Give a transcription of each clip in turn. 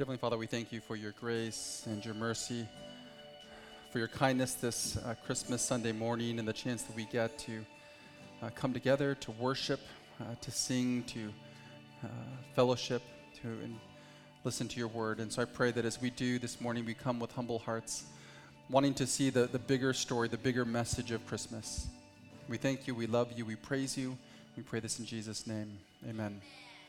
Heavenly Father, we thank you for your grace and your mercy, for your kindness this Christmas Sunday morning and the chance that we get to come together, to worship, to sing, to fellowship, and listen to your word. And so I pray that as we do this morning, we come with humble hearts, wanting to see the bigger story, the bigger message of Christmas. We thank you, we love you, we praise you. We pray this in Jesus' name. Amen.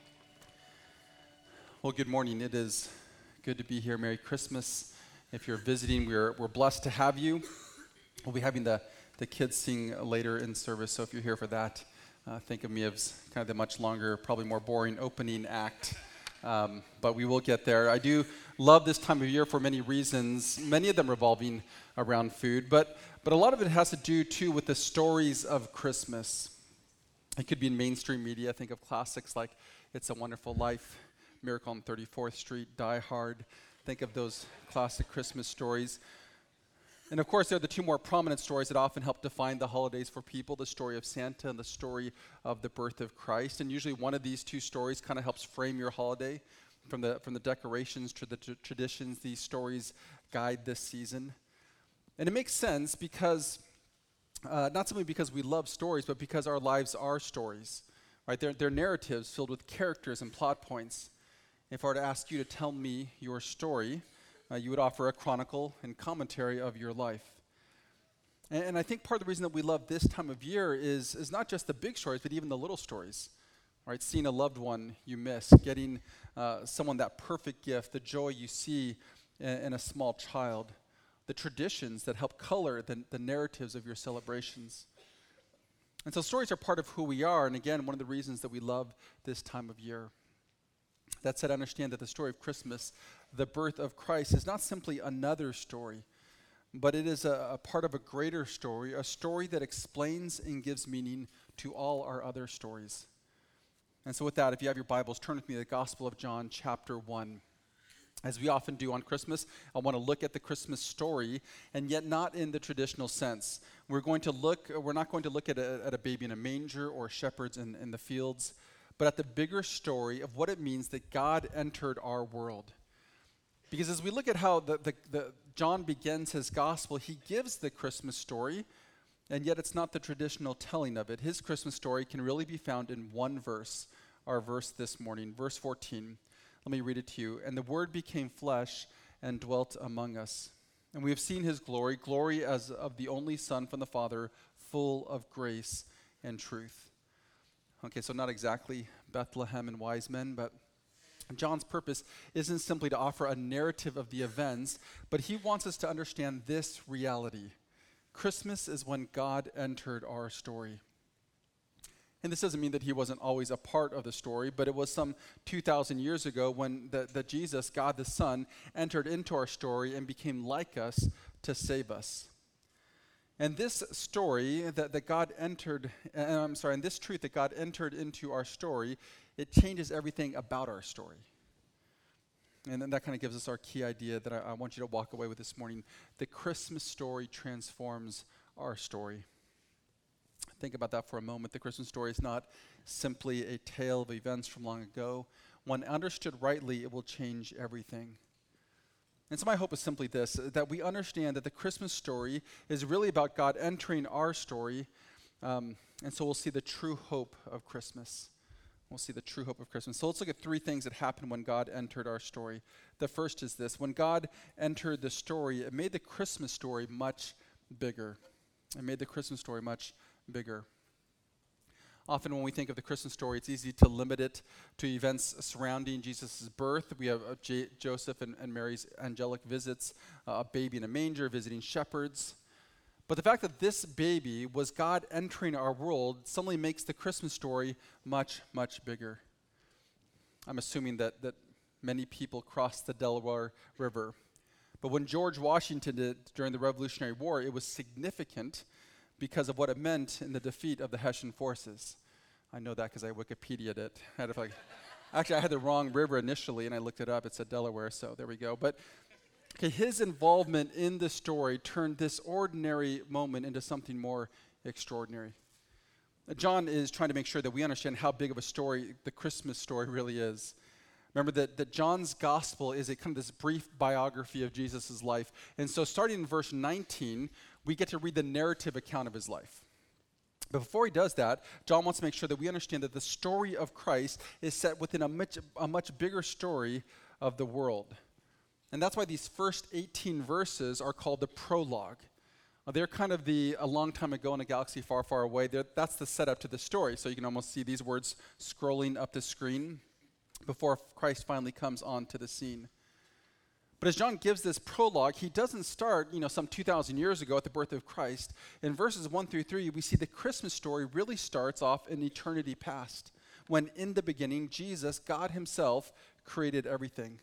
Well, good morning. It is good to be here. Merry Christmas. If you're visiting, we're blessed to have you. We'll be having the kids sing later in service, so if you're here for that, think of me as kind of the much longer, probably more boring opening act. But we will get there. I do love this time of year for many reasons, many of them revolving around food, but a lot of it has to do, too, with the stories of Christmas. It could be in mainstream media. Think of classics like It's a Wonderful Life, Miracle on 34th Street, Die Hard. Think of those classic Christmas stories. And of course, there are the two more prominent stories that often help define the holidays for people, the story of Santa and the story of the birth of Christ. And usually one of these two stories kind of helps frame your holiday. From the decorations to the traditions, these stories guide this season. And it makes sense because, not simply because we love stories, but because our lives are stories. Right? They're narratives filled with characters and plot points. If I were to ask you to tell me your story, you would offer a chronicle and commentary of your life. And I think part of the reason that we love this time of year is not just the big stories, but even the little stories. Right? Seeing a loved one you miss, getting someone that perfect gift, the joy you see in a small child, the traditions that help color the narratives of your celebrations. And so stories are part of who we are, and again, one of the reasons that we love this time of year. That said, understand that the story of Christmas, the birth of Christ, is not simply another story, but it is a part of a greater story, a story that explains and gives meaning to all our other stories. And so with that, if you have your Bibles, turn with me to the Gospel of John, chapter 1. As we often do on Christmas, I want to look at the Christmas story, and yet not in the traditional sense. We're not going to look at a baby in a manger or shepherds in the fields, but at the bigger story of what it means that God entered our world. Because as we look at how the John begins his gospel, he gives the Christmas story, and yet it's not the traditional telling of it. His Christmas story can really be found in one verse, our verse this morning, verse 14. Let me read it to you. And the Word became flesh and dwelt among us. And we have seen his glory, glory as of the only Son from the Father, full of grace and truth. Okay, so not exactly Bethlehem and wise men, but John's purpose isn't simply to offer a narrative of the events, but he wants us to understand this reality. Christmas is when God entered our story. And this doesn't mean that he wasn't always a part of the story, but it was some 2,000 years ago when the Jesus, God the Son, entered into our story and became like us to save us. And this story that God entered, and this truth that God entered into our story, it changes everything about our story. And then that kind of gives us our key idea that I want you to walk away with this morning. The Christmas story transforms our story. Think about that for a moment. The Christmas story is not simply a tale of events from long ago. When understood rightly, it will change everything. And so my hope is simply this, that we understand that the Christmas story is really about God entering our story, and so we'll see the true hope of Christmas. We'll see the true hope of Christmas. So let's look at three things that happened when God entered our story. The first is this. When God entered the story, it made the Christmas story much bigger. It made the Christmas story much bigger. Often when we think of the Christmas story, it's easy to limit it to events surrounding Jesus' birth. We have Joseph and Mary's angelic visits, a baby in a manger, visiting shepherds. But the fact that this baby was God entering our world suddenly makes the Christmas story much, much bigger. I'm assuming that many people crossed the Delaware River. But when George Washington did during the Revolutionary War, it was significant because of what it meant in the defeat of the Hessian forces. I know that because I Wikipedia'd it. Actually, I had the wrong river initially, and I looked it up. It said Delaware, so there we go. But his involvement in the story turned this ordinary moment into something more extraordinary. John is trying to make sure that we understand how big of a story the Christmas story really is. Remember that John's gospel is a kind of this brief biography of Jesus' life. And so starting in verse 19, we get to read the narrative account of his life. But before he does that, John wants to make sure that we understand that the story of Christ is set within a much bigger story of the world. And that's why these first 18 verses are called the prologue. They're kind of a long time ago in a galaxy far, far away. That's the setup to the story. So you can almost see these words scrolling up the screen before Christ finally comes onto the scene. But as John gives this prologue, he doesn't start, some 2,000 years ago at the birth of Christ. In verses 1 through 3, we see the Christmas story really starts off in eternity past, when in the beginning, Jesus, God himself, created everything.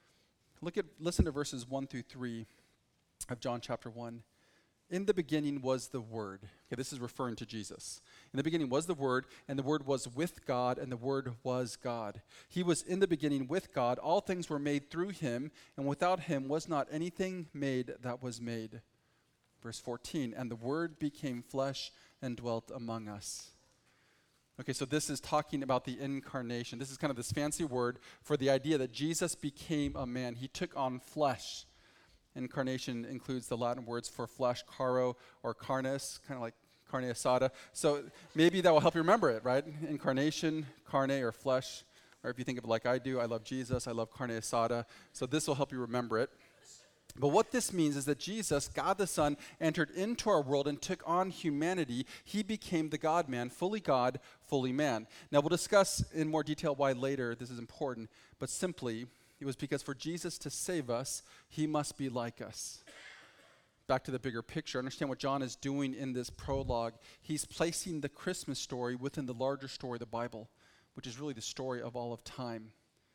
Listen to verses 1 through 3 of John chapter 1. In the beginning was the Word. Okay, this is referring to Jesus. In the beginning was the Word, and the Word was with God, and the Word was God. He was in the beginning with God. All things were made through him, and without him was not anything made that was made. Verse 14, and the Word became flesh and dwelt among us. Okay, so this is talking about the incarnation. This is kind of this fancy word for the idea that Jesus became a man. He took on flesh. Incarnation includes the Latin words for flesh, caro or carnis, kind of like carne asada. So maybe that will help you remember it, right? Incarnation, carne or flesh. Or if you think of it like I do, I love Jesus, I love carne asada. So this will help you remember it. But what this means is that Jesus, God the Son, entered into our world and took on humanity. He became the God-man, fully God, fully man. Now we'll discuss in more detail why later this is important, but simply, it was because for Jesus to save us, he must be like us. Back to the bigger picture, understand what John is doing in this prologue. He's placing the Christmas story within the larger story of the Bible, which is really the story of all of time.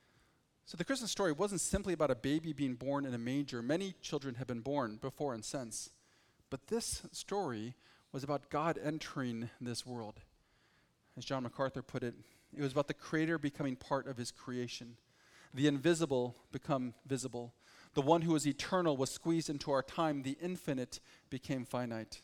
So the Christmas story wasn't simply about a baby being born in a manger. Many children have been born before and since. But this story was about God entering this world. As John MacArthur put it, it was about the Creator becoming part of his creation. The invisible become visible. The one who is eternal was squeezed into our time. The infinite became finite.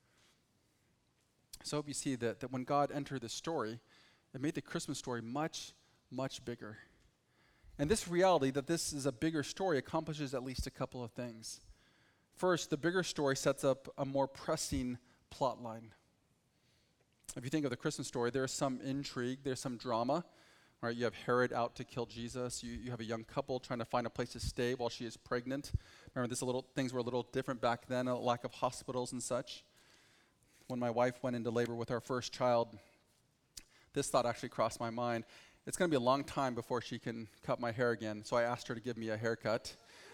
So I hope you see that when God entered the story, it made the Christmas story much, much bigger. And this reality that this is a bigger story accomplishes at least a couple of things. First, the bigger story sets up a more pressing plot line. If you think of the Christmas story, there's some intrigue, there's some drama. Right, you have Herod out to kill Jesus. You have a young couple trying to find a place to stay while she is pregnant. Remember, things were a little different back then, a lack of hospitals and such. When my wife went into labor with our first child, this thought actually crossed my mind. It's going to be a long time before she can cut my hair again, so I asked her to give me a haircut.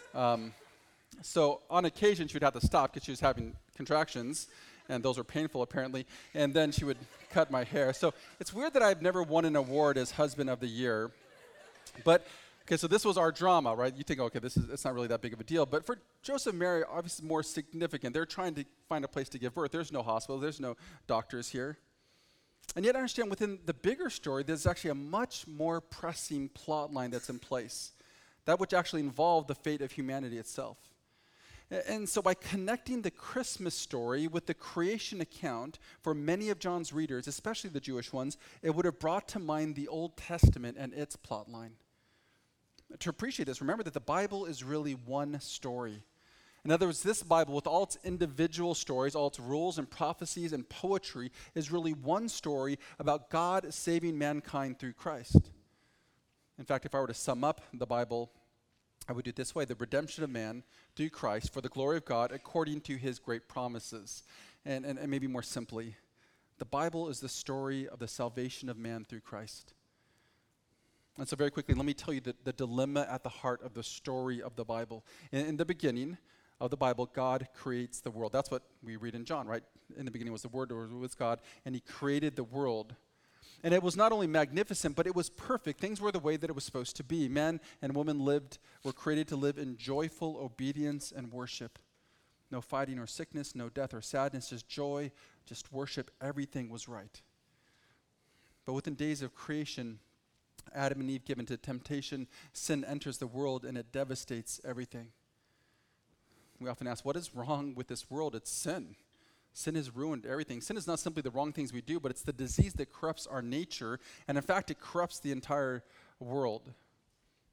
So on occasion, she would have to stop because she was having contractions, and those were painful apparently, and then she would cut my hair. So it's weird that I've never won an award as husband of the year. But, okay, so this was our drama, right? You think, okay, it's not really that big of a deal. But for Joseph and Mary, obviously more significant. They're trying to find a place to give birth. There's no hospital. There's no doctors here. And yet I understand within the bigger story, there's actually a much more pressing plot line that's in place. That which actually involved the fate of humanity itself. And so by connecting the Christmas story with the creation account for many of John's readers, especially the Jewish ones, it would have brought to mind the Old Testament and its plot line. To appreciate this, remember that the Bible is really one story. In other words, this Bible, with all its individual stories, all its rules and prophecies and poetry, is really one story about God saving mankind through Christ. In fact, if I were to sum up the Bible, I would do it this way: the redemption of man through Christ for the glory of God according to his great promises. And maybe more simply, the Bible is the story of the salvation of man through Christ. And so very quickly, let me tell you the dilemma at the heart of the story of the Bible. In the beginning of the Bible, God creates the world. That's what we read in John, right? In the beginning was the Word, or was God, and he created the world. And it was not only magnificent, but it was perfect. Things were the way that it was supposed to be. Men and women were created to live in joyful obedience and worship. No fighting or sickness, no death or sadness, just joy, just worship. Everything was right. But within days of creation, Adam and Eve given to temptation, sin enters the world and it devastates everything. We often ask, what is wrong with this world? It's sin. Sin has ruined everything. Sin is not simply the wrong things we do, but it's the disease that corrupts our nature, and in fact, it corrupts the entire world.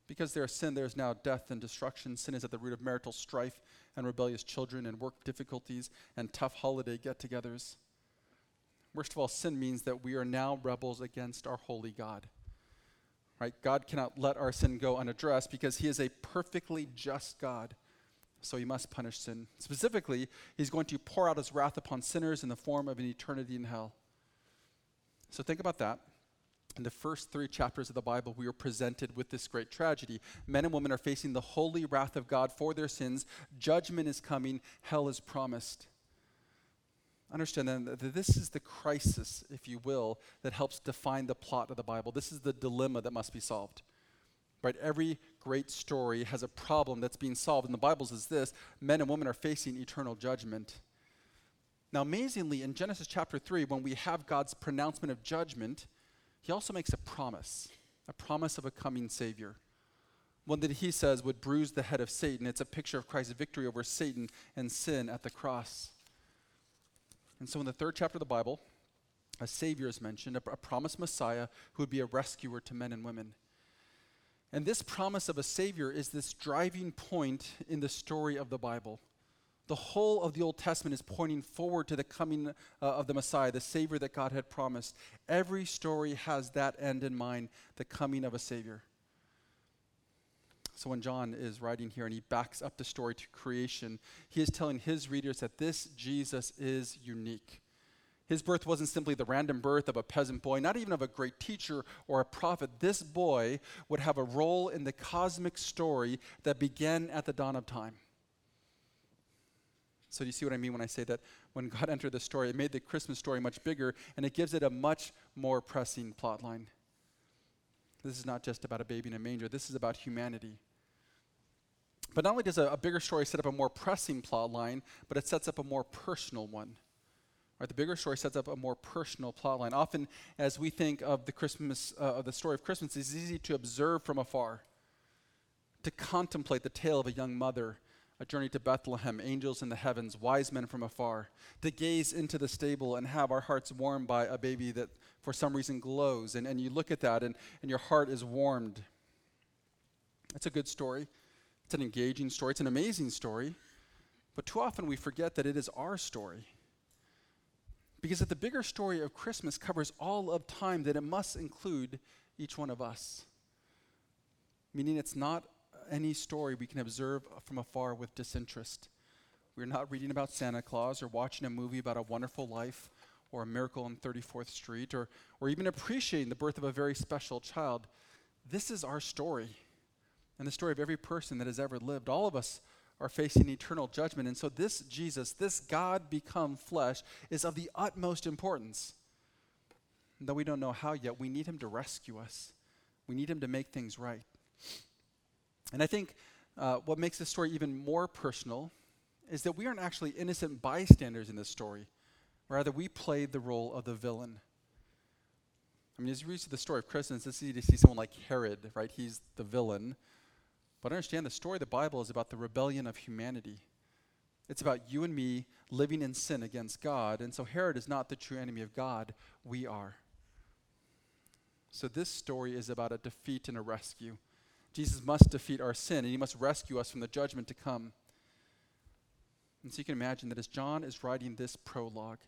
Because there is sin, there is now death and destruction. Sin is at the root of marital strife and rebellious children and work difficulties and tough holiday get-togethers. Worst of all, sin means that we are now rebels against our holy God. Right? God cannot let our sin go unaddressed because he is a perfectly just God. So he must punish sin. Specifically, he's going to pour out his wrath upon sinners in the form of an eternity in hell. So think about that. In the first 3 chapters of the Bible, we are presented with this great tragedy. Men and women are facing the holy wrath of God for their sins. Judgment is coming. Hell is promised. Understand then that this is the crisis, if you will, that helps define the plot of the Bible. This is the dilemma that must be solved. Right? Every great story has a problem that's being solved. And the Bible's is this: men and women are facing eternal judgment. Now, amazingly, in Genesis chapter 3, when we have God's pronouncement of judgment, he also makes a promise of a coming Savior. One that he says would bruise the head of Satan. It's a picture of Christ's victory over Satan and sin at the cross. And so in the 3rd chapter of the Bible, a Savior is mentioned, a promised Messiah who would be a rescuer to men and women. And this promise of a Savior is this driving point in the story of the Bible. The whole of the Old Testament is pointing forward to the coming of the Messiah, the Savior that God had promised. Every story has that end in mind, the coming of a Savior. So when John is writing here and he backs up the story to creation, he is telling his readers that this Jesus is unique. His birth wasn't simply the random birth of a peasant boy, not even of a great teacher or a prophet. This boy would have a role in the cosmic story that began at the dawn of time. So do you see what I mean when I say that when God entered the story, it made the Christmas story much bigger, and it gives it a much more pressing plot line. This is not just about a baby in a manger. This is about humanity. But not only does a bigger story set up a more pressing plot line, but it sets up a more personal one. Right? The bigger story sets up a more personal plot line. Often, as we think of the story of Christmas, it's easy to observe from afar, to contemplate the tale of a young mother, a journey to Bethlehem, angels in the heavens, wise men from afar, to gaze into the stable and have our hearts warmed by a baby that for some reason glows. And you look at that and your heart is warmed. It's a good story. It's an engaging story. It's an amazing story. But too often we forget that it is our story. Because if the bigger story of Christmas covers all of time, then it must include each one of us. Meaning it's not any story we can observe from afar with disinterest. We're not reading about Santa Claus or watching a movie about a wonderful life or a miracle on 34th Street or even appreciating the birth of a very special child. This is our story and the story of every person that has ever lived. All of us are facing eternal judgment. And so this Jesus, this God become flesh, is of the utmost importance. Though we don't know how yet, we need him to rescue us. We need him to make things right. And I think what makes this story even more personal is that we aren't actually innocent bystanders in this story. Rather, we play the role of the villain. I mean, as you read the story of Christmas, it's easy to see someone like Herod, right? He's the villain. But understand the story of the Bible is about the rebellion of humanity. It's about you and me living in sin against God. And so Herod is not the true enemy of God. We are. So this story is about a defeat and a rescue. Jesus must defeat our sin, and he must rescue us from the judgment to come. And so you can imagine that as John is writing this prologue,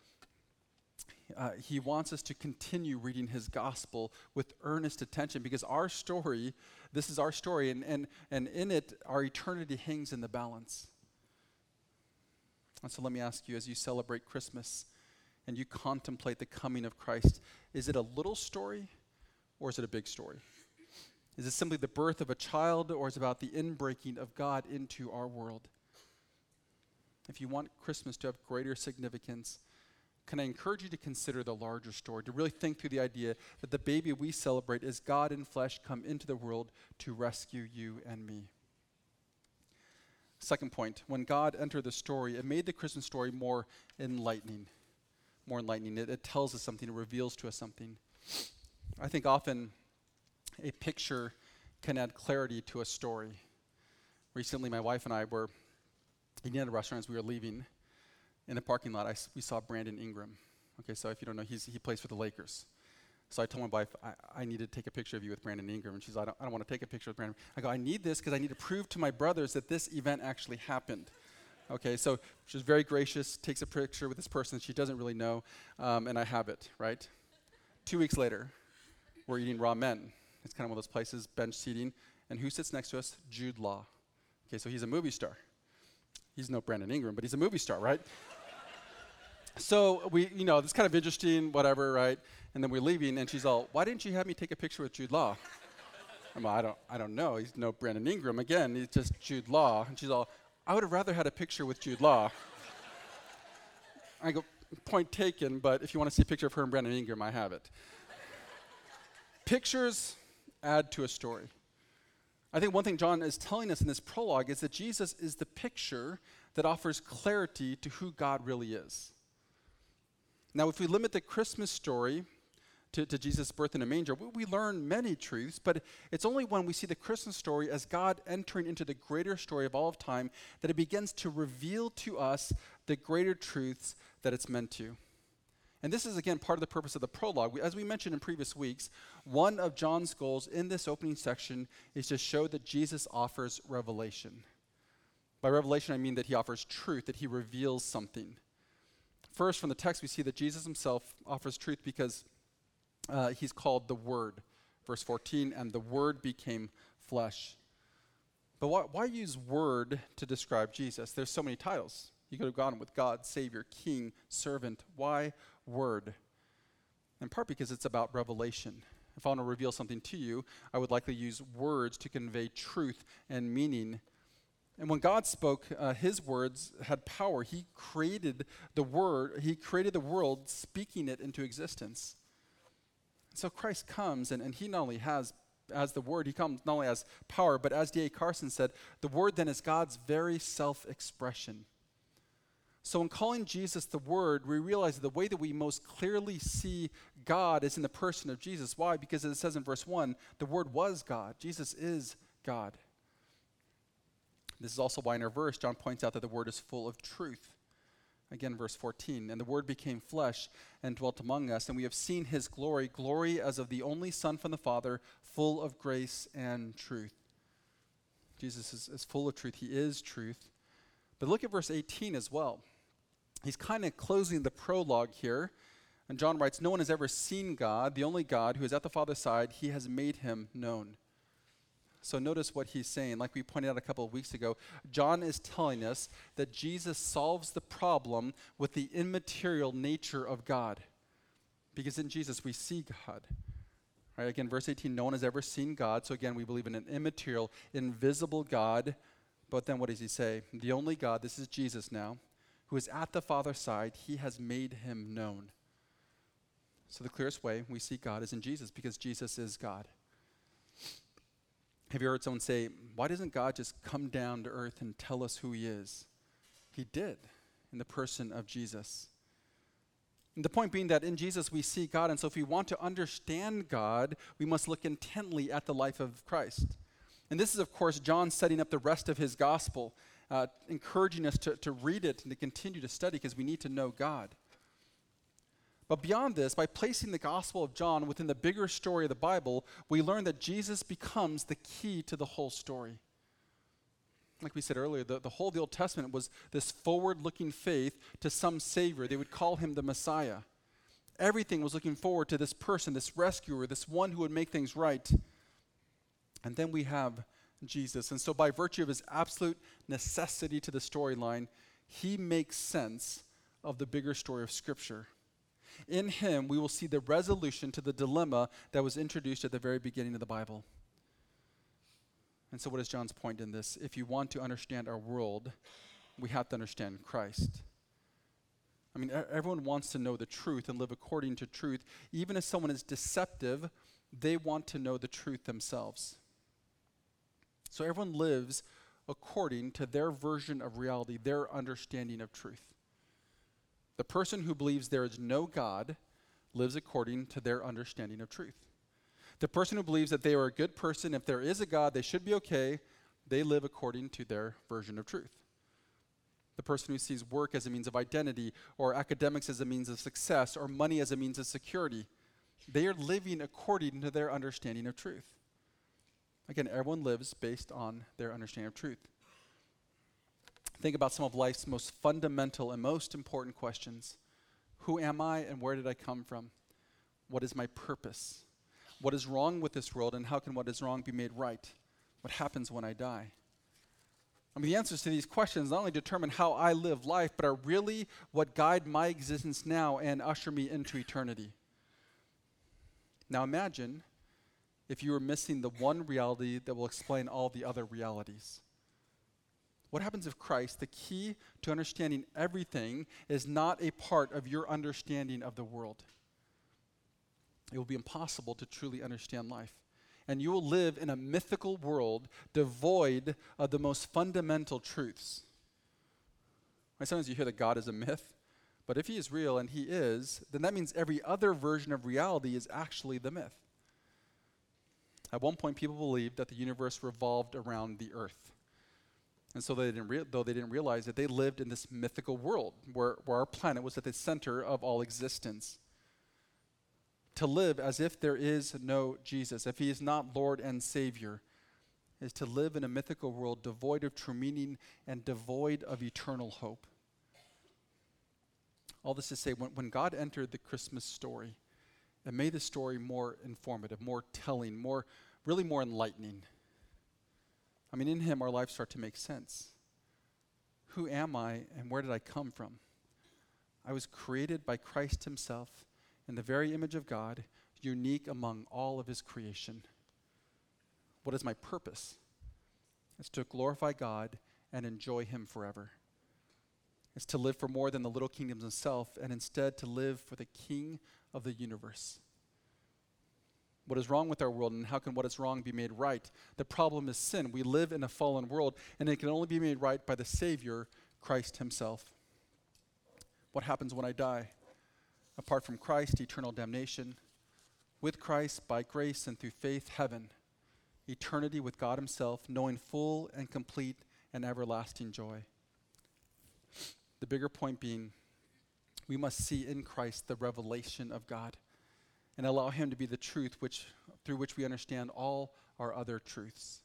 he wants us to continue reading his gospel with earnest attention, because our story, this is our story, and in it, our eternity hangs in the balance. And so let me ask you, as you celebrate Christmas and you contemplate the coming of Christ, is it a little story or is it a big story? Is it simply the birth of a child, or is it about the inbreaking of God into our world? If you want Christmas to have greater significance, can I encourage you to consider the larger story, to really think through the idea that the baby we celebrate is God in flesh come into the world to rescue you and me. Second point, when God entered the story, it made the Christmas story more enlightening. It tells us something, it reveals to us something. I think often a picture can add clarity to a story. Recently, my wife and I were eating at a restaurant as we were leaving. In the parking lot, we saw Brandon Ingram. Okay, so if you don't know, he plays for the Lakers. So I told my wife, I need to take a picture of you with Brandon Ingram. And she's like, I don't want to take a picture with Brandon. I go, I need this because I need to prove to my brothers that this event actually happened. Okay, so she's very gracious, takes a picture with this person she doesn't really know, and I have it, right? 2 weeks later, we're eating ramen. It's kind of one of those places, bench seating. And who sits next to us? Jude Law. Okay, so he's a movie star. He's no Brandon Ingram, but he's a movie star, right? So it's kind of interesting, whatever, right? And then we're leaving, and she's all, why didn't you have me take a picture with Jude Law? I'm like, I don't know. He's no Brandon Ingram. Again, he's just Jude Law. And she's all, I would have rather had a picture with Jude Law. I go, point taken, but if you want to see a picture of her and Brandon Ingram, I have it. Pictures add to a story. I think one thing John is telling us in this prologue is that Jesus is the picture that offers clarity to who God really is. Now, if we limit the Christmas story to Jesus' birth in a manger, we learn many truths, but it's only when we see the Christmas story as God entering into the greater story of all of time that it begins to reveal to us the greater truths that it's meant to. And this is, again, part of the purpose of the prologue. As we mentioned in previous weeks, one of John's goals in this opening section is to show that Jesus offers revelation. By revelation, I mean that he offers truth, that he reveals something. First, from the text, we see that Jesus himself offers truth because he's called the Word. Verse 14, and the Word became flesh. But why use Word to describe Jesus? There's so many titles. You could have gone with God, Savior, King, Servant. Why Word? In part because it's about revelation. If I want to reveal something to you, I would likely use words to convey truth and meaning. And when God spoke, his words had power. He created the world, speaking it into existence. So Christ comes, and he not only has, as the Word, he comes not only as power, but as D.A. Carson said, the Word then is God's very self-expression. So in calling Jesus the Word, we realize that the way that we most clearly see God is in the person of Jesus. Why? Because it says in verse 1, the Word was God. Jesus is God. This is also why in our verse, John points out that the Word is full of truth. Again, verse 14, and the Word became flesh and dwelt among us, and we have seen his glory, glory as of the only Son from the Father, full of grace and truth. Jesus is full of truth. He is truth. But look at verse 18 as well. He's kind of closing the prologue here, and John writes, no one has ever seen God, the only God who is at the Father's side. He has made him known. So notice what he's saying. Like we pointed out a couple of weeks ago, John is telling us that Jesus solves the problem with the immaterial nature of God. Because in Jesus we see God. Right, again, verse 18, no one has ever seen God. So again, we believe in an immaterial, invisible God. But then what does he say? The only God, this is Jesus now, who is at the Father's side, he has made him known. So the clearest way we see God is in Jesus, because Jesus is God. Have you heard someone say, why doesn't God just come down to earth and tell us who he is? He did in the person of Jesus. And the point being that in Jesus we see God, and so if we want to understand God, we must look intently at the life of Christ. And this is, of course, John setting up the rest of his gospel, encouraging us to read it and to continue to study because we need to know God. But beyond this, by placing the Gospel of John within the bigger story of the Bible, we learn that Jesus becomes the key to the whole story. Like we said earlier, the whole of the Old Testament was this forward-looking faith to some Savior. They would call him the Messiah. Everything was looking forward to this person, this rescuer, this one who would make things right. And then we have Jesus. And so by virtue of his absolute necessity to the storyline, he makes sense of the bigger story of Scripture. In him, we will see the resolution to the dilemma that was introduced at the very beginning of the Bible. And so what is John's point in this? If you want to understand our world, we have to understand Christ. I mean, everyone wants to know the truth and live according to truth. Even if someone is deceptive, they want to know the truth themselves. So everyone lives according to their version of reality, their understanding of truth. The person who believes there is no God lives according to their understanding of truth. The person who believes that they are a good person, if there is a God, they should be okay, they live according to their version of truth. The person who sees work as a means of identity, or academics as a means of success, or money as a means of security, They are living according to their understanding of truth. Again, everyone lives based on their understanding of truth. Think about some of life's most fundamental and most important questions. Who am I and where did I come from? What is my purpose? What is wrong with this world and how can what is wrong be made right? What happens when I die? The answers to these questions not only determine how I live life, but are really what guide my existence now and usher me into eternity. Now imagine if you were missing the one reality that will explain all the other realities. What happens if Christ, the key to understanding everything, is not a part of your understanding of the world? It will be impossible to truly understand life. And you will live in a mythical world devoid of the most fundamental truths. Sometimes you hear that God is a myth, but if he is real, and he is, then that means every other version of reality is actually the myth. At one point, people believed that the universe revolved around the earth. And so they didn't realize that they lived in this mythical world where our planet was at the center of all existence. To live as if there is no Jesus, if he is not Lord and Savior, is to live in a mythical world devoid of true meaning and devoid of eternal hope. All this to say, when God entered the Christmas story, it made the story more informative, more telling, really more enlightening. In him, our lives start to make sense. Who am I and where did I come from? I was created by Christ himself in the very image of God, unique among all of his creation. What is my purpose? It's to glorify God and enjoy him forever. It's to live for more than the little kingdoms himself, and instead to live for the King of the universe. What is wrong with our world, and how can what is wrong be made right? The problem is sin. We live in a fallen world, and it can only be made right by the Savior, Christ himself. What happens when I die? Apart from Christ, eternal damnation. With Christ, by grace and through faith, heaven. Eternity with God himself, knowing full and complete and everlasting joy. The bigger point being, we must see in Christ the revelation of God and allow him to be the truth through which we understand all our other truths.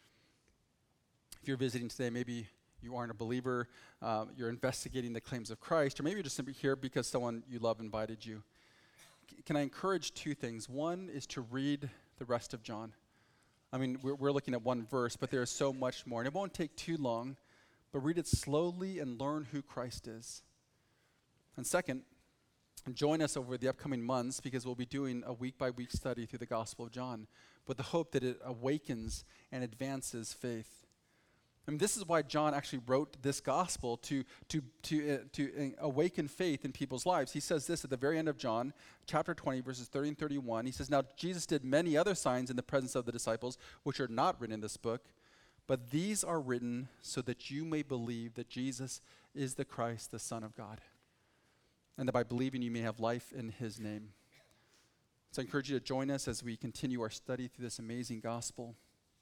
If you're visiting today, maybe you aren't a believer, you're investigating the claims of Christ, or maybe you're just simply here because someone you love invited you. Can I encourage two things? One is to read the rest of John. We're looking at one verse, but there is so much more. And it won't take too long, but read it slowly and learn who Christ is. And second, join us over the upcoming months because we'll be doing a week-by-week study through the Gospel of John with the hope that it awakens and advances faith. This is why John actually wrote this gospel to awaken faith in people's lives. He says this at the very end of John, chapter 20, verses 30 and 31. He says, "Now Jesus did many other signs in the presence of the disciples, which are not written in this book, but these are written so that you may believe that Jesus is the Christ, the Son of God, and that by believing you may have life in his name." So I encourage you to join us as we continue our study through this amazing gospel.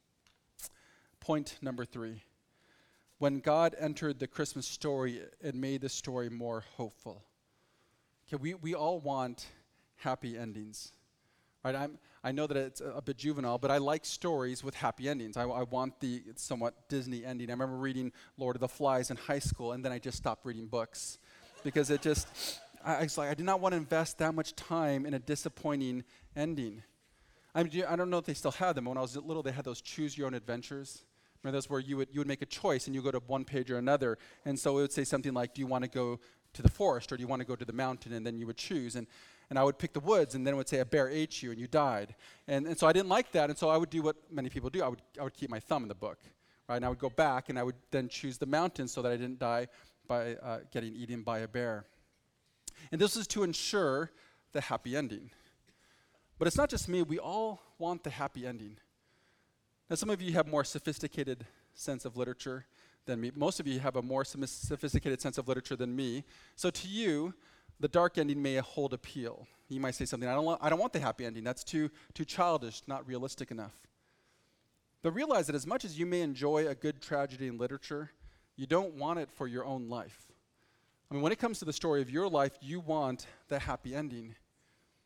Point number 3. When God entered the Christmas story, it made the story more hopeful. Okay, we all want happy endings, right? I know that it's a bit juvenile, but I like stories with happy endings. I want the somewhat Disney ending. I remember reading Lord of the Flies in high school, and then I just stopped reading books because it just, I was like, I did not want to invest that much time in a disappointing ending. I don't know if they still have them. When I was little, they had those choose your own adventures. Remember those where you would make a choice and you go to one page or another. And so it would say something like, do you want to go to the forest or do you want to go to the mountain? And then you would choose. And I would pick the woods, and then it would say a bear ate you and you died. And so I didn't like that. And so I would do what many people do. I would keep my thumb in the book, right? And I would go back and I would then choose the mountain so that I didn't die by getting eaten by a bear. And this is to ensure the happy ending. But it's not just me. We all want the happy ending. Now, some of you have more sophisticated sense of literature than me. Most of you have a more sophisticated sense of literature than me. So to you, the dark ending may hold appeal. You might say something, I don't want the happy ending. That's too childish, not realistic enough. But realize that as much as you may enjoy a good tragedy in literature, you don't want it for your own life. When it comes to the story of your life, you want the happy ending.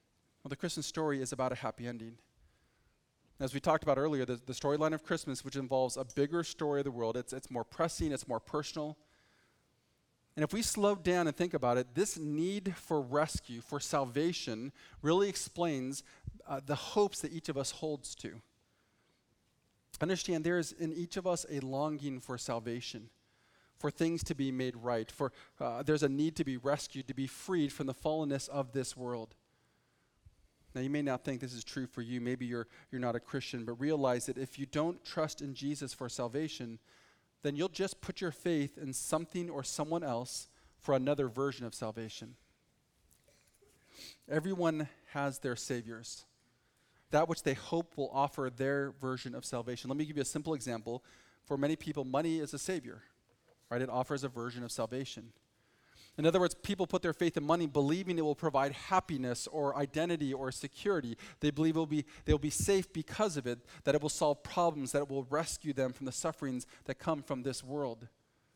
Well, the Christmas story is about a happy ending. As we talked about earlier, the storyline of Christmas, which involves a bigger story of the world, it's more pressing, it's more personal. And if we slow down and think about it, this need for rescue, for salvation, really explains the hopes that each of us holds to. Understand, there is in each of us a longing for salvation, for things to be made right, for there's a need to be rescued, to be freed from the fallenness of this world. Now, you may not think this is true for you. Maybe you're not a Christian, but realize that if you don't trust in Jesus for salvation, then you'll just put your faith in something or someone else for another version of salvation. Everyone has their saviors, that which they hope will offer their version of salvation. Let me give you a simple example. For many people, money is a savior, right? It offers a version of salvation. In other words, people put their faith in money believing it will provide happiness or identity or security. They believe they'll be safe because of it, that it will solve problems, that it will rescue them from the sufferings that come from this world.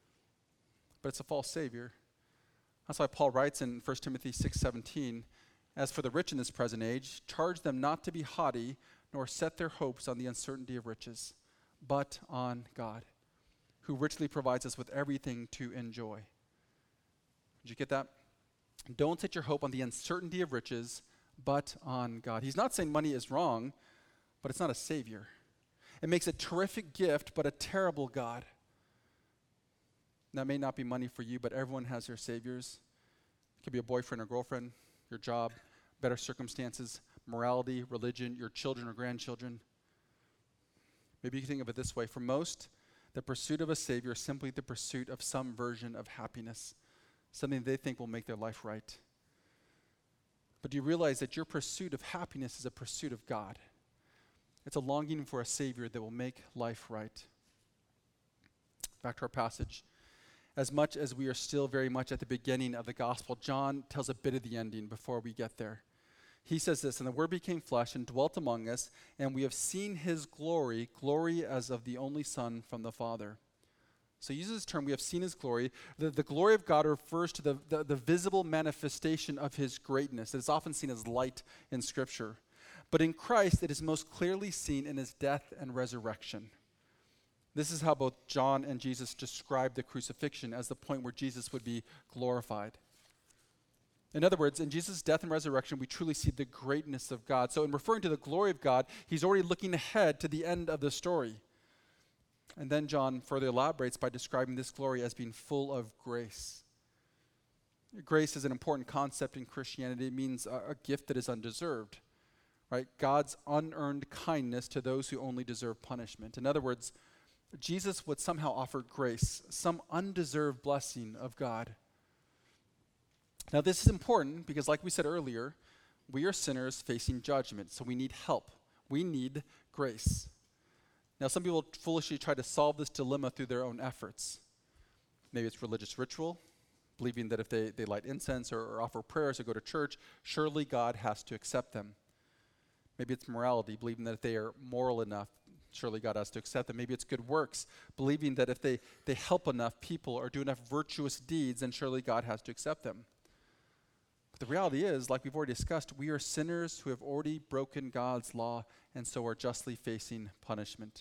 But it's a false savior. That's why Paul writes in 1 Timothy 6:17, "As for the rich in this present age, charge them not to be haughty, nor set their hopes on the uncertainty of riches, but on God, who richly provides us with everything to enjoy." Did you get that? Don't set your hope on the uncertainty of riches, but on God. He's not saying money is wrong, but it's not a savior. It makes a terrific gift, but a terrible God. That may not be money for you, but everyone has their saviors. It could be a boyfriend or girlfriend, your job, better circumstances, morality, religion, your children or grandchildren. Maybe you can think of it this way. For most, the pursuit of a savior is simply the pursuit of some version of happiness, something they think will make their life right. But do you realize that your pursuit of happiness is a pursuit of God? It's a longing for a Savior that will make life right. Back to our passage. As much as we are still very much at the beginning of the gospel, John tells a bit of the ending before we get there. He says this, "And the Word became flesh and dwelt among us, and we have seen His glory, glory as of the only Son from the Father." So he uses this term, we have seen His glory. The glory of God refers to the visible manifestation of His greatness. It is often seen as light in Scripture. But in Christ, it is most clearly seen in His death and resurrection. This is how both John and Jesus describe the crucifixion as the point where Jesus would be glorified. In other words, in Jesus' death and resurrection, we truly see the greatness of God. So in referring to the glory of God, he's already looking ahead to the end of the story. And then John further elaborates by describing this glory as being full of grace. Grace is an important concept in Christianity. It means a gift that is undeserved, right? God's unearned kindness to those who only deserve punishment. In other words, Jesus would somehow offer grace, some undeserved blessing of God. Now, this is important because, like we said earlier, we are sinners facing judgment, so we need help. We need grace. Now, some people foolishly try to solve this dilemma through their own efforts. Maybe it's religious ritual, believing that if they light incense or offer prayers or go to church, surely God has to accept them. Maybe it's morality, believing that if they are moral enough, surely God has to accept them. Maybe it's good works, believing that if they help enough people or do enough virtuous deeds, then surely God has to accept them. But the reality is, like we've already discussed, we are sinners who have already broken God's law and so are justly facing punishment.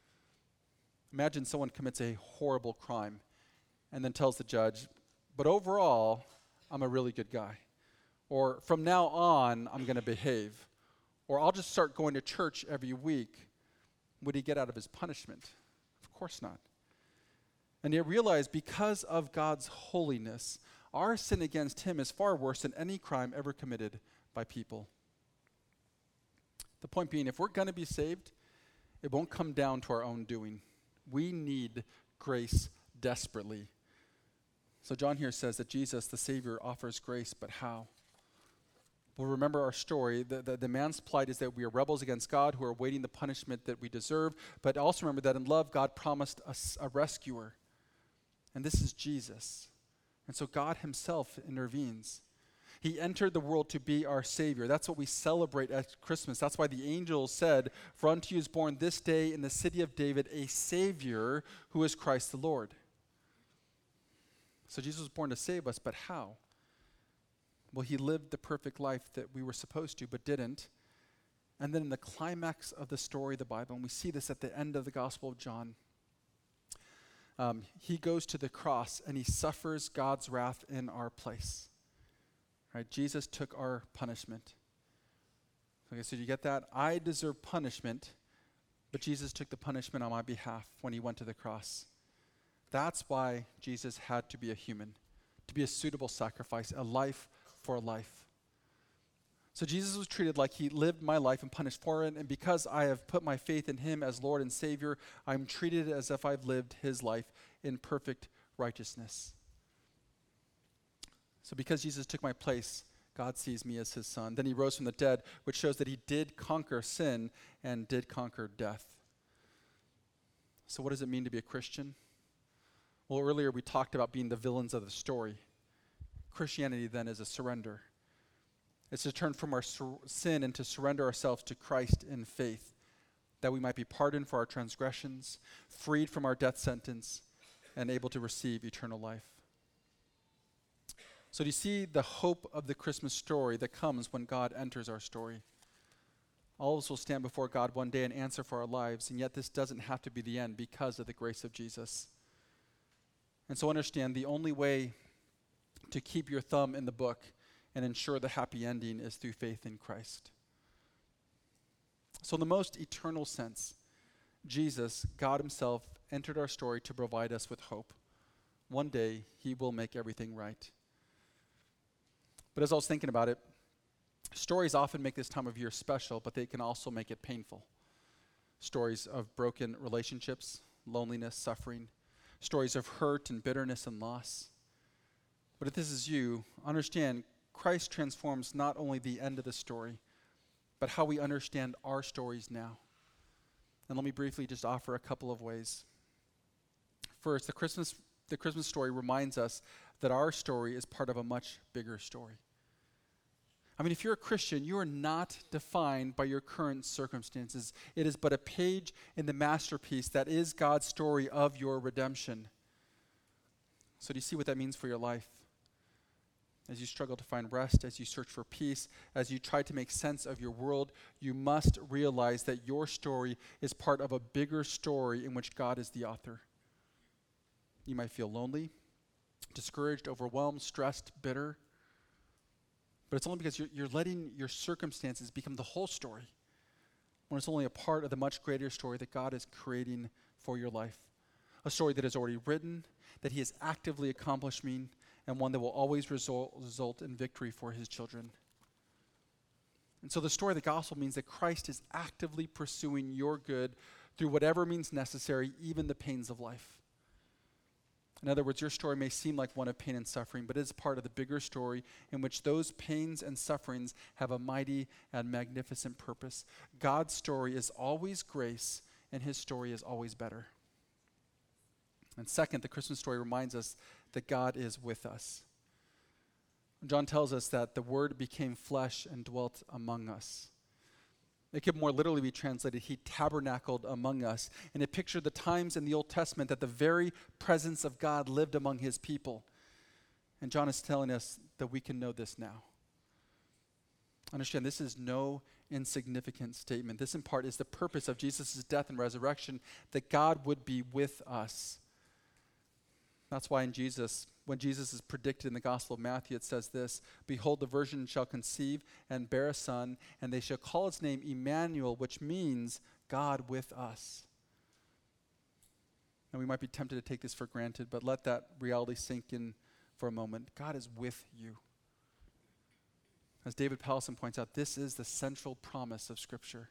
Imagine someone commits a horrible crime and then tells the judge, but overall, I'm a really good guy. Or from now on, I'm going to behave. Or I'll just start going to church every week. Would he get out of his punishment? Of course not. And yet realize because of God's holiness, our sin against him is far worse than any crime ever committed by people. The point being, if we're going to be saved, it won't come down to our own doing. We need grace desperately. So John here says that Jesus, the Savior, offers grace, but how? Well, remember our story. The man's plight is that we are rebels against God who are awaiting the punishment that we deserve. But also remember that in love, God promised us a rescuer. And this is Jesus. And so God himself intervenes. He entered the world to be our Savior. That's what we celebrate at Christmas. That's why the angels said, "For unto you is born this day in the city of David a Savior who is Christ the Lord." So Jesus was born to save us, but how? Well, he lived the perfect life that we were supposed to, but didn't. And then in the climax of the story of the Bible, and we see this at the end of the Gospel of John, he goes to the cross and he suffers God's wrath in our place. Right? Jesus took our punishment. Okay, so you get that? I deserve punishment, but Jesus took the punishment on my behalf when he went to the cross. That's why Jesus had to be a human, to be a suitable sacrifice, a life for a life. So Jesus was treated like he lived my life and punished for it, and because I have put my faith in him as Lord and Savior, I'm treated as if I've lived his life in perfect righteousness. So because Jesus took my place, God sees me as his son. Then he rose from the dead, which shows that he did conquer sin and did conquer death. So what does it mean to be a Christian? Well, earlier we talked about being the villains of the story. Christianity then is a surrender. It's to turn from our sin and to surrender ourselves to Christ in faith, that we might be pardoned for our transgressions, freed from our death sentence, and able to receive eternal life. So do you see the hope of the Christmas story that comes when God enters our story? All of us will stand before God one day and answer for our lives, and yet this doesn't have to be the end because of the grace of Jesus. And so understand, the only way to keep your thumb in the book and ensure the happy ending is through faith in Christ. So in the most eternal sense, Jesus, God himself, entered our story to provide us with hope. One day, he will make everything right. But as I was thinking about it, stories often make this time of year special, but they can also make it painful. Stories of broken relationships, loneliness, suffering, stories of hurt and bitterness and loss. But if this is you, understand Christ transforms not only the end of the story, but how we understand our stories now. And let me briefly just offer a couple of ways. First, the Christmas story reminds us that our story is part of a much bigger story. I mean, if you're a Christian, you are not defined by your current circumstances. It is but a page in the masterpiece that is God's story of your redemption. So do you see what that means for your life? As you struggle to find rest, as you search for peace, as you try to make sense of your world, you must realize that your story is part of a bigger story in which God is the author. You might feel lonely, discouraged, overwhelmed, stressed, bitter. But it's only because you're letting your circumstances become the whole story, when it's only a part of the much greater story that God is creating for your life. A story that is already written, that he is actively accomplishing, and one that will always result in victory for his children. And so the story of the gospel means that Christ is actively pursuing your good through whatever means necessary, even the pains of life. In other words, your story may seem like one of pain and suffering, but it is part of the bigger story in which those pains and sufferings have a mighty and magnificent purpose. God's story is always grace, and his story is always better. And second, the Christmas story reminds us that God is with us. John tells us that the Word became flesh and dwelt among us. It could more literally be translated, he tabernacled among us. And it pictured the times in the Old Testament that the very presence of God lived among his people. And John is telling us that we can know this now. Understand, this is no insignificant statement. This in part is the purpose of Jesus' death and resurrection, that God would be with us. That's why when Jesus is predicted in the Gospel of Matthew, it says this, "Behold, the virgin shall conceive and bear a son, and they shall call his name Emmanuel," which means God with us. And we might be tempted to take this for granted, but let that reality sink in for a moment. God is with you. As David Powlison points out, this is the central promise of Scripture.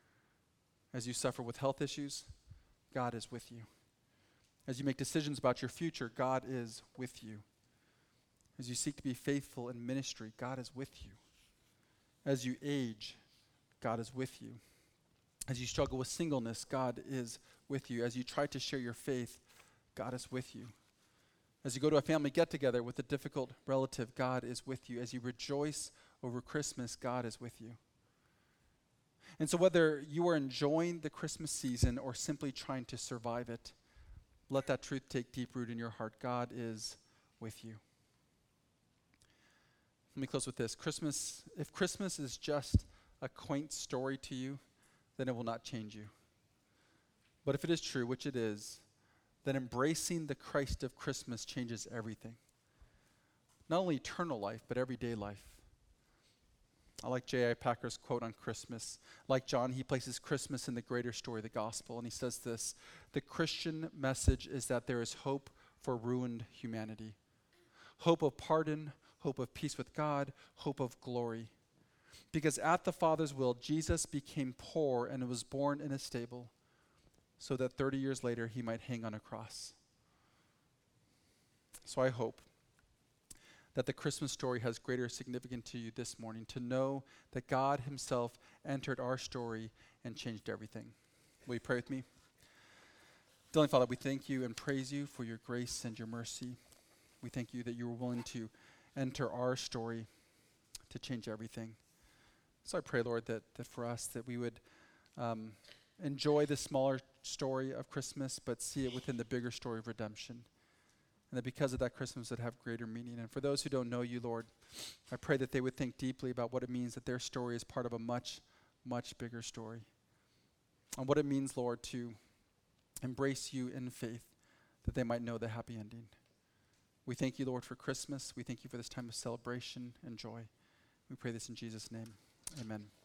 As you suffer with health issues, God is with you. As you make decisions about your future, God is with you. As you seek to be faithful in ministry, God is with you. As you age, God is with you. As you struggle with singleness, God is with you. As you try to share your faith, God is with you. As you go to a family get-together with a difficult relative, God is with you. As you rejoice over Christmas, God is with you. And so whether you are enjoying the Christmas season or simply trying to survive it, let that truth take deep root in your heart. God is with you. Let me close with this. If Christmas is just a quaint story to you, then it will not change you. But if it is true, which it is, then embracing the Christ of Christmas changes everything. Not only eternal life, but everyday life. I like J.I. Packer's quote on Christmas. Like John, he places Christmas in the greater story of the gospel, and he says this: the Christian message is that there is hope for ruined humanity. Hope of pardon, hope of peace with God, hope of glory. Because at the Father's will, Jesus became poor and was born in a stable, so that 30 years later he might hang on a cross. So I hope that the Christmas story has greater significance to you this morning, to know that God himself entered our story and changed everything. Will you pray with me? Heavenly Father, we thank you and praise you for your grace and your mercy. We thank you that you were willing to enter our story to change everything. So I pray, Lord, that for us, that we would enjoy the smaller story of Christmas, but see it within the bigger story of redemption. And that because of that, Christmas would have greater meaning. And for those who don't know you, Lord, I pray that they would think deeply about what it means that their story is part of a much, much bigger story. And what it means, Lord, to embrace you in faith, that they might know the happy ending. We thank you, Lord, for Christmas. We thank you for this time of celebration and joy. We pray this in Jesus' name. Amen.